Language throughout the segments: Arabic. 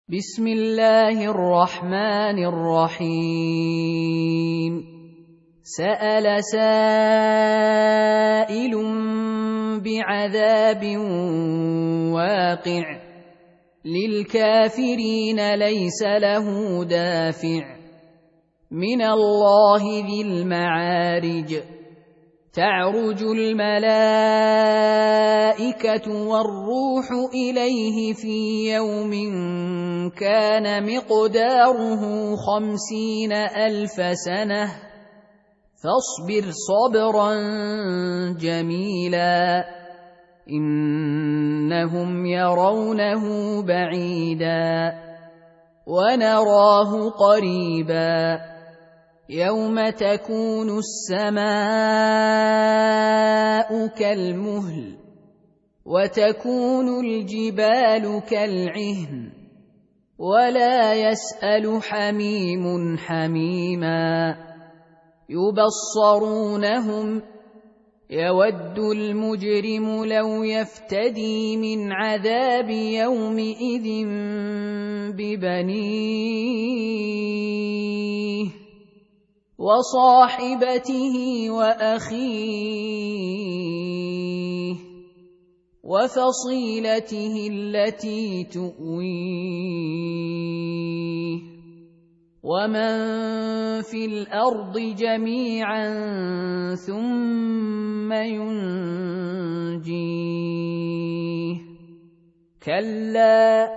بسم الله الرحمن الرحيم. سأل سائل بعذاب واقع للكافرين ليس له دافع من الله ذي المعارج. تعرج الملائكة والروح إليه في يوم كان مقداره 50,000 سنة فاصبر صبرا جميلا إنهم يرونه بعيدا ونراه قريبا يوم تكون السماء كالمهل وتكون الجبال كالعهن ولا يسأل حميم حميما يبصرونهم يود المجرم لو يفتدي من عذاب يومئذ ببنيه وصاحبته وأخيه وفصيلته التي تؤويه ومن في الأرض جميعا ثم ينجيه كلا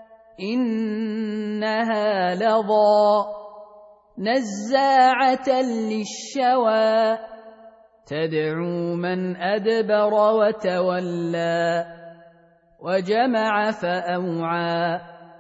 إنها لظى نزاعة للشوى تدعو من أدبر وتولى وجمع فأوعى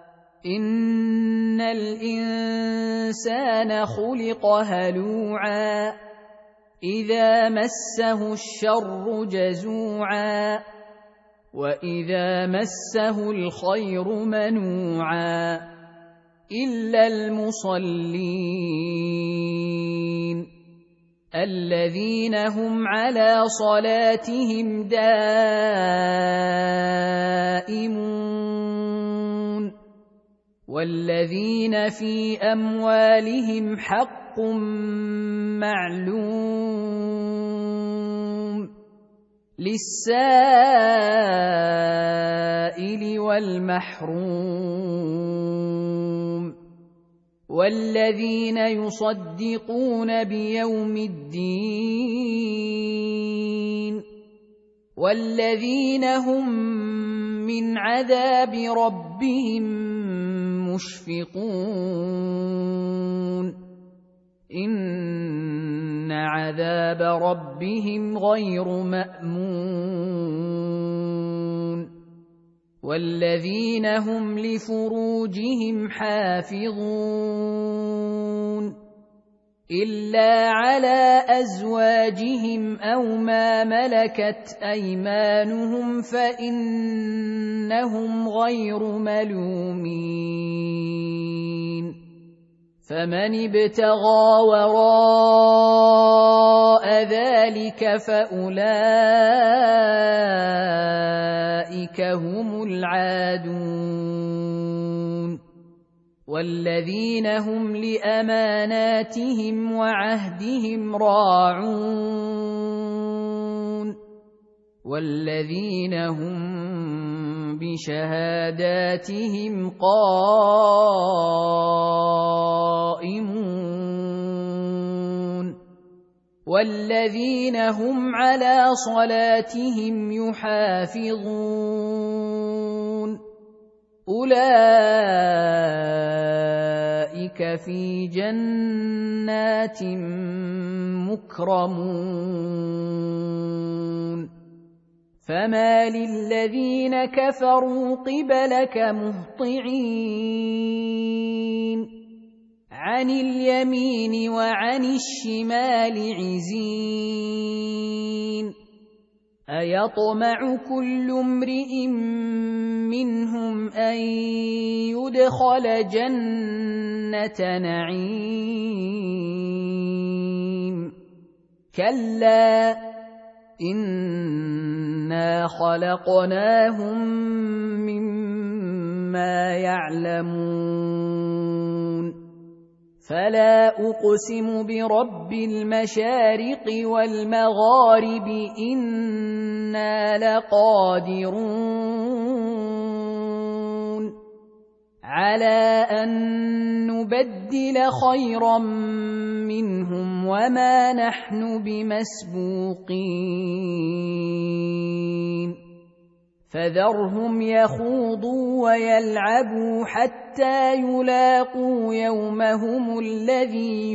إن الإنسان خلق هلوعا إذا مسه الشر جزوعا وإذا مسه الخير منوعا إلا المصلين الذين هم على صلاتهم دائمون والذين في أموالهم حق معلوم للسائل والمحروم والذين يصدقون بيوم الدين والذين هم من عذاب ربهم مشفقون إن عذاب ربهم غير مأمون والذين هم لفروجهم حافظون إلا على أزواجهم أو ما ملكت أيمانهم فإنهم غير ملومين فمن ابتغى وراء ذلك فأولئك هم العادون والذين هم لأماناتهم وعهدهم راعون والذين هم بشهاداتهم قائمون والذين هم على صلاتهم يحافظون أولئك في جنات مكرمون فما للذين كفروا قبلك مهطعين عن اليمين وعن الشمال عزين أيطمع كل امرئ منهم أن يدخل جنة نعيم كلا إنا خلقناهم مما لا يعلمون فلا أقسم برب المشارق والمغارب إنا لقادرون على أن نبدل خيرا منهم وما نحن بمسبوقين فذرهم يخوضوا ويلعبوا حتى يلاقوا يومهم الذي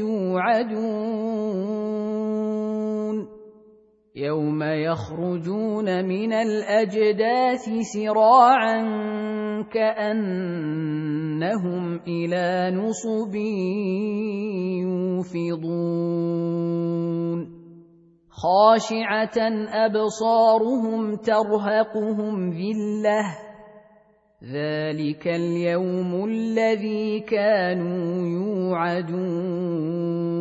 يوعدون يوم يخرجون من الأجداث سراعا كأنهم إلى نصب يوفضون خاشعة أبصارهم ترهقهم ذلة ذلك اليوم الذي كانوا يوعدون